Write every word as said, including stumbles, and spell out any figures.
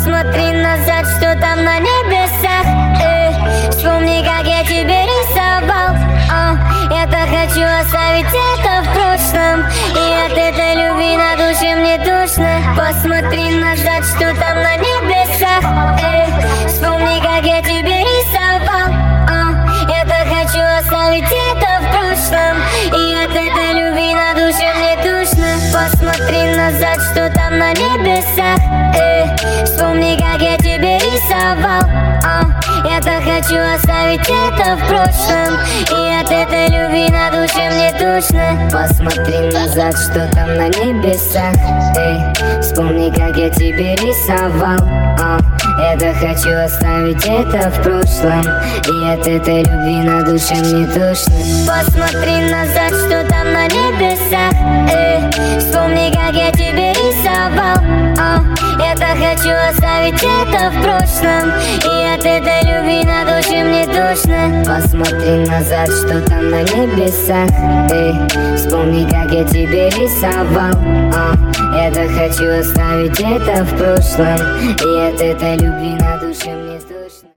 Посмотри назад, что там на небесах. Эй, вспомни, как я тебе рисовал. а, Я-то хочу оставить это в прошлом, и от этой любви на душе мне душно. Посмотри назад, что там на небесах. Эй, вспомни, как я тебе рисовал. а, Я-то хочу оставить это в прошлом, и от этой любви на душе мне душно. Посмотри назад, что там на небесах. Эй, вспомни, как я тебе рисовал. а, Я-то хочу оставить это в прошлом, и от этой любви на душе мне душно. Посмотри назад, что там на небесах. Эй, вспомни, как я тебе рисовал. а, Я-то хочу оставить это в прошлом, и от этой любви на душе мне душно. Посмотри назад, что там на небесах. Эй, вспомни, как я тебе рисовал. а, Я-то хочу оставить это в прошлом, и от этой любви на душе мне душно. Посмотри назад, что там на небесах. Эй, вспомни, как я тебе рисовал. а, Я-то хочу оставить это в прошлом, и от этой любви на душе мне